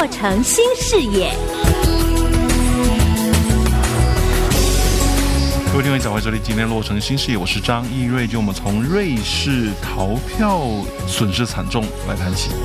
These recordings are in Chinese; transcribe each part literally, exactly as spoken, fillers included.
洛城新视野。 各位听众早，欢迎收听今天洛城新视野，我是张义瑞，就我们从瑞士逃票损失惨重来谈起。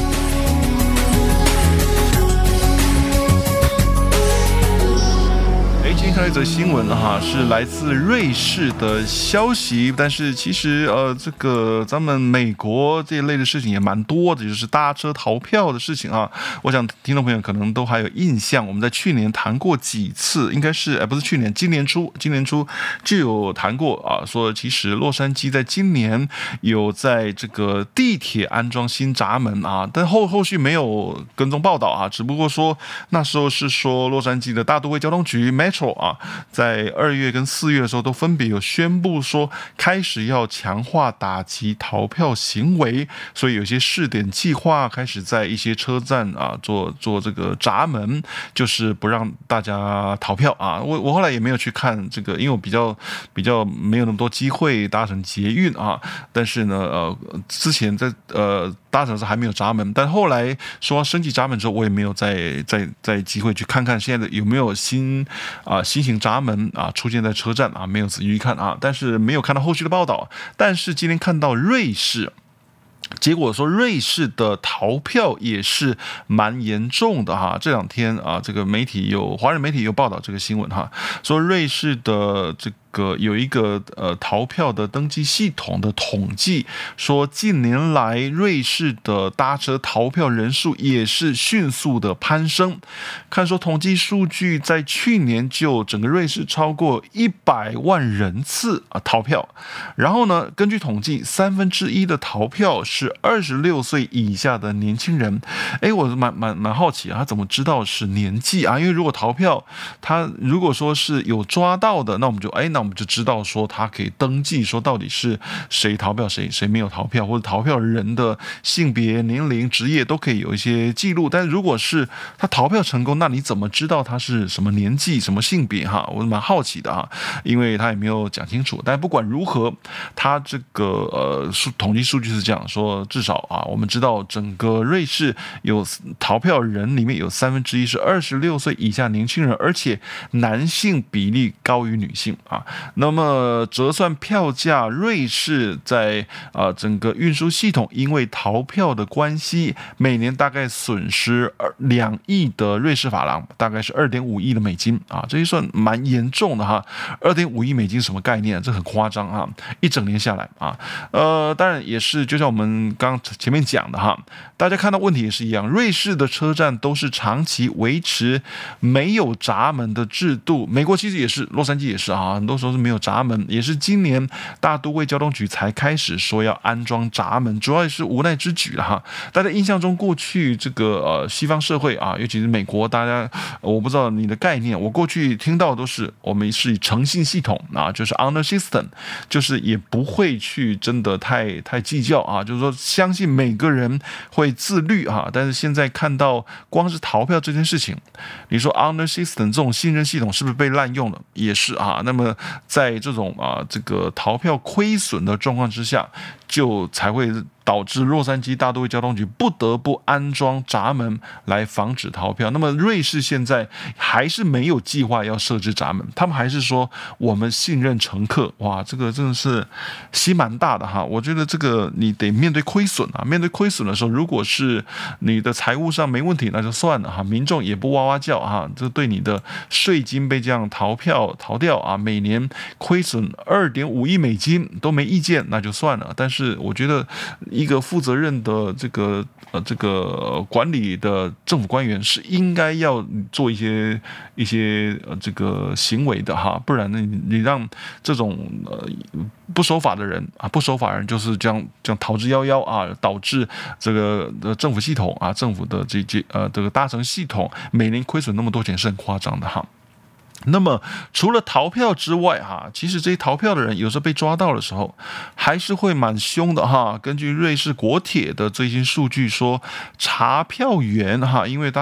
今天看到一则新闻哈，是来自瑞士的消息，但是其实呃，这个咱们美国这一类的事情也蛮多的，就是搭车逃票的事情啊。我想听众朋友可能都还有印象，我们在去年谈过几次，应该是哎不是去年，今年初，今年初就有谈过啊，说其实洛杉矶在今年有在这个地铁安装新闸门啊，但后后续没有跟踪报道啊，只不过说那时候是说洛杉矶的大都会交通局 Metro。啊，在二月跟四月的时候，都分别有宣布说，开始要强化打击逃票行为，所以有些试点计划开始在一些车站啊做做这个闸门，就是不让大家逃票啊。我我后来也没有去看这个，因为我比较比较没有那么多机会搭乘捷运啊。但是呢，呃，之前在呃搭乘的时候还没有闸门，但后来说升级闸门之后，我也没有再再再机会去看看现在的有没有新啊。新型闸门啊出现在车站啊，没有仔细看啊，但是没有看到后续的报道。但是今天看到瑞士，结果说瑞士的逃票也是蛮严重的哈。这两天啊，这个媒体有华人媒体有报道这个新闻哈，说瑞士的这个。个有一个呃逃票的登记系统的统计说，近年来瑞士的搭车逃票人数也是迅速的攀升。看说统计数据，在去年就整个瑞士超过一百万人次啊逃票。然后呢，根据统计，三分之一的逃票是二十六岁以下的年轻人。哎，我蛮蛮蛮好奇啊，他怎么知道是年纪啊？因为如果逃票，他如果说是有抓到的，那我们就哎那。我们就知道说他可以登记说到底是谁逃票谁谁没有逃票，或者逃票人的性别、年龄、职业都可以有一些记录。但如果是他逃票成功，那你怎么知道他是什么年纪、什么性别哈？我蛮好奇的哈，因为他也没有讲清楚。但不管如何，他这个呃统计数据是这样说，至少啊，我们知道整个瑞士有逃票人里面有三分之一是二十六岁以下年轻人，而且男性比例高于女性啊。那么折算票价，瑞士在呃整个运输系统因为逃票的关系，每年大概损失两亿的瑞士法郎，大概是二点五亿的美金啊，这一算蛮严重的哈。二点五亿美金什么概念？这很夸张啊！一整年下来啊，呃，当然也是就像我们刚前面讲的哈，大家看到问题也是一样，瑞士的车站都是长期维持没有闸门的制度，美国其实也是，洛杉矶也是啊，很多。说是没有闸门，也是今年大都会交通局才开始说要安装闸门，主要也是无奈之举了哈。大家印象中，过去这个呃西方社会啊，尤其是美国，大家我不知道你的概念，我过去听到的都是我们是以诚信系统啊，就是 honor system， 就是也不会去真的太太计较啊，就是说相信每个人会自律啊。但是现在看到光是逃票这件事情，你说 honor system 这种信任系统是不是被滥用了？也是啊。那么在这种啊这个逃票亏损的状况之下，就才会导致洛杉矶大都会交通局不得不安装闸门来防止逃票。那么瑞士现在还是没有计划要设置闸门，他们还是说我们信任乘客。哇，这个真的是心蛮大的哈。我觉得这个你得面对亏损啊，面对亏损的时候，如果是你的财务上没问题，那就算了哈，民众也不哇哇叫哈，这对你的税金被这样逃票逃掉啊，每年亏损二点五亿美金都没意见，那就算了。但是我觉得一个负责任的这个呃这个管理的政府官员是应该要做一些一些呃这个行为的哈，不然呢你你让这种呃不守法的人啊，不守法人就是这样这样逃之夭夭啊，导致这个政府系统啊，政府的这这呃这个搭乘系统每年亏损那么多钱是很夸张的哈。那么除了逃票之外哈，其实这些逃票的人有时候被抓到的时候还是会蛮凶的哈。根据瑞士国铁的最新数据说，查票员哈，因为他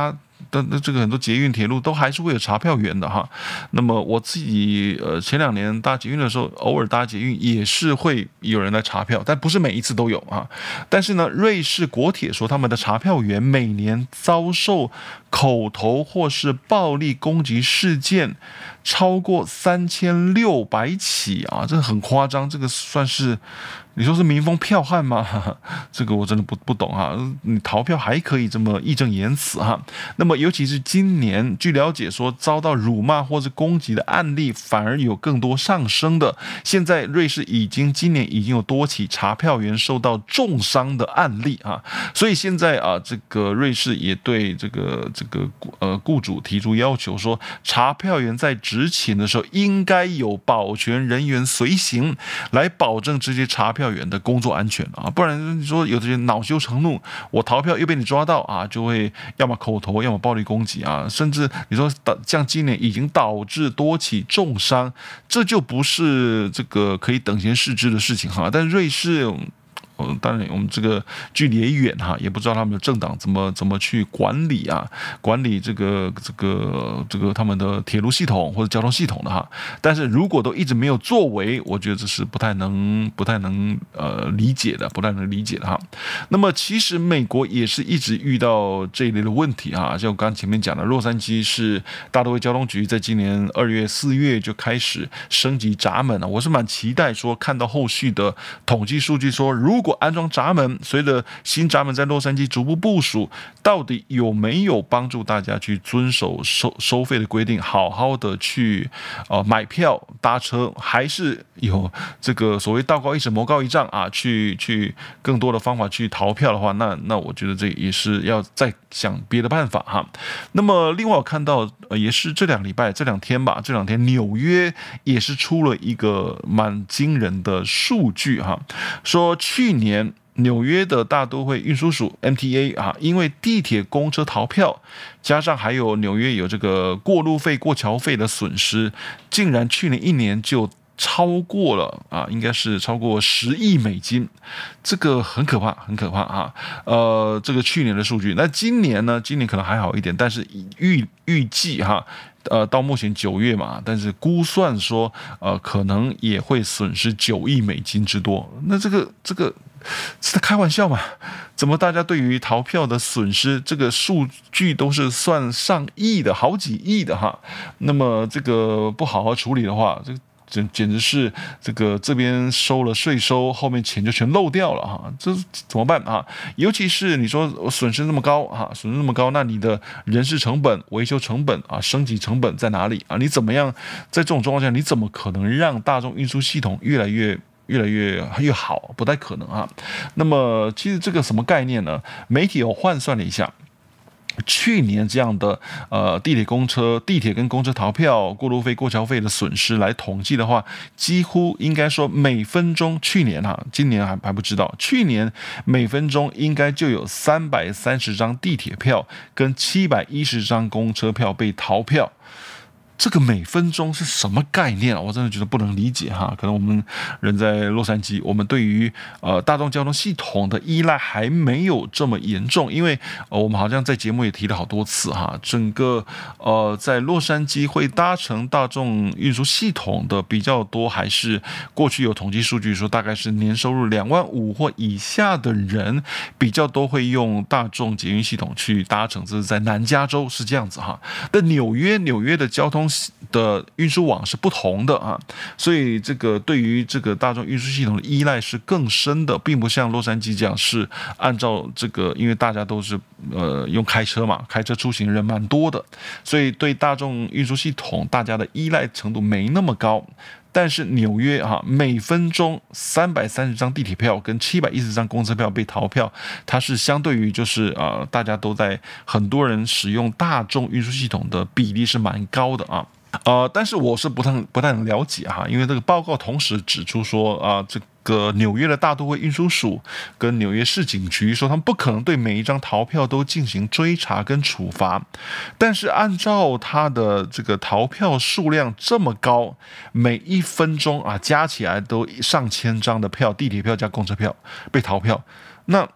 但那这个很多捷运、铁路都还是会有查票员的哈。那么我自己呃前两年搭捷运的时候，偶尔搭捷运也是会有人来查票，但不是每一次都有啊。但是呢，瑞士国铁说他们的查票员每年遭受口头或是暴力攻击事件超过三千六百起啊，这很夸张，这个算是你说是民风剽悍吗？这个我真的不不懂哈。你逃票还可以这么义正言辞哈。那么尤其是今年，据了解说遭到辱骂或是攻击的案例反而有更多上升的。现在瑞士已经今年已经有多起查票员受到重伤的案例啊，所以现在啊，这个瑞士也对这个这个呃雇主提出要求说，查票员在执勤的时候应该有保全人员随行，来保证这些查票员的工作安全啊，不然你说有这些恼羞成怒，我逃票又被你抓到啊，就会要么口头，要么暴力攻击啊，甚至你说像今年已经导致多起重伤，这就不是这个可以等闲视之的事情哈。但瑞士。当然，我们这个距离也远哈，也不知道他们的政党怎么怎么去管理啊，管理这个这个这个他们的铁路系统或者交通系统的哈。但是如果都一直没有作为，我觉得这是不太能不太能呃理解的，不太能理解的哈。那么其实美国也是一直遇到这一类的问题哈，像我刚刚前面讲的，洛杉矶是大都会交通局在今年二月、四月就开始升级闸门了，我是蛮期待说看到后续的统计数据说，如果安装闸门，随着新闸门在洛杉矶逐步部署，到底有没有帮助大家去遵守收收费的规定，好好的去呃买票搭车，还是有这个所谓道高一尺魔高一丈啊，去去更多的方法去逃票的话，那那我觉得这也是要再想别的办法哈。那么另外我看到呃也是这两礼拜这两天吧，这两天纽约也是出了一个蛮惊人的数据哈，说去年年纽约的大都会运输署 M T A 啊，因为地铁、公车逃票，加上还有纽约有这个过路费、过桥费的损失，竟然去年一年就超过了啊，应该是超过十亿美金，这个很可怕，很可怕啊！呃，这个去年的数据，那今年呢？今年可能还好一点，但是预预计哈。呃，到目前九月嘛，但是估算说，呃，可能也会损失九亿美金之多。那这个这个是在开玩笑嘛？怎么大家对于逃票的损失这个数据都是算上亿的，好几亿的哈？那么这个不好好处理的话，这个。简简直是这个这边收了税收，后面钱就全漏掉了哈，这怎么办啊？尤其是你说损失那么高哈，损失那么高，那你的人事成本、维修成本啊、升级成本在哪里啊？你怎么样在这种状况下，你怎么可能让大众运输系统越来越？越来越越好，不太可能啊。那么其实这个什么概念呢？媒体有换算了一下。去年这样的呃地铁、公车、地铁跟公车逃票、过路费、过桥费的损失来统计的话，几乎应该说每分钟，去年哈、啊，今年还还不知道，去年每分钟应该就有三百三十张地铁票跟七百一十张公车票被逃票。这个每分钟是什么概念啊？我真的觉得不能理解哈。可能我们人在洛杉矶，我们对于呃大众交通系统的依赖还没有这么严重，因为呃我们好像在节目也提了好多次哈，整个呃在洛杉矶会搭乘大众运输系统的比较多，还是过去有统计数据说大概是年收入两万五或以下的人比较都会用大众捷运系统去搭乘，这是在南加州是这样子哈。但纽约纽约的交通的运输网是不同的啊，所以这个对于这个大众运输系统的依赖是更深的，并不像洛杉矶这样是按照这个，因为大家都是呃用开车嘛，开车出行人蛮多的，所以对大众运输系统大家的依赖程度没那么高。但是纽约哈、啊，每分钟三百三十张地铁票跟七百一十张公车票被逃票，它是相对于就是呃大家都在很多人使用大众运输系统的比例是蛮高的啊。呃，但是我是不太不太能了解哈，因为这个报告同时指出说啊、呃，这个纽约的大都会运输署跟纽约市警局说，他们不可能对每一张逃票都进行追查跟处罚，但是按照他的这个逃票数量这么高，每一分钟啊加起来都上千张的票，地铁票加公车票被逃票，那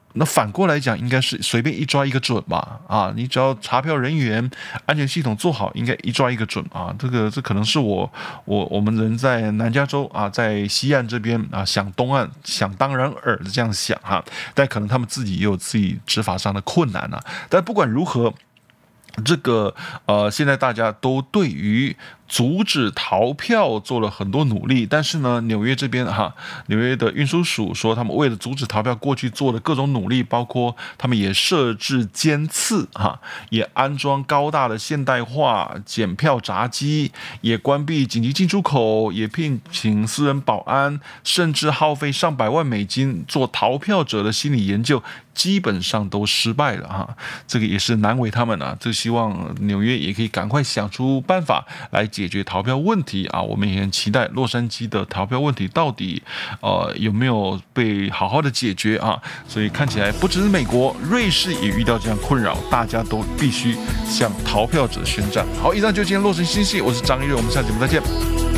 那反过来讲，应该是随便一抓一个准吧？啊，你只要查票人员、安全系统做好，应该一抓一个准啊。这个这可能是我我我们人在南加州啊，在西岸这边啊，想东岸想当然尔的这样想哈，但可能他们自己也有自己执法上的困难啊。但不管如何，这个呃，现在大家都对于阻止逃票做了很多努力，但是呢，纽约这边哈，纽约的运输署说，他们为了阻止逃票，过去做的各种努力，包括他们也设置监刺哈，也安装高大的现代化检票闸机，也关闭紧急进出口，也聘请私人保安，甚至耗费上百万美金做逃票者的心理研究，基本上都失败了哈。这个也是难为他们啊，这希望纽约也可以赶快想出办法来解决逃票问题啊！我们也很期待洛杉矶的逃票问题到底呃有没有被好好的解决啊？所以看起来不只是美国，瑞士也遇到这样困扰，大家都必须向逃票者宣战。好，以上就今天洛杉矶新息，我是张一瑞，我们下期节目再见。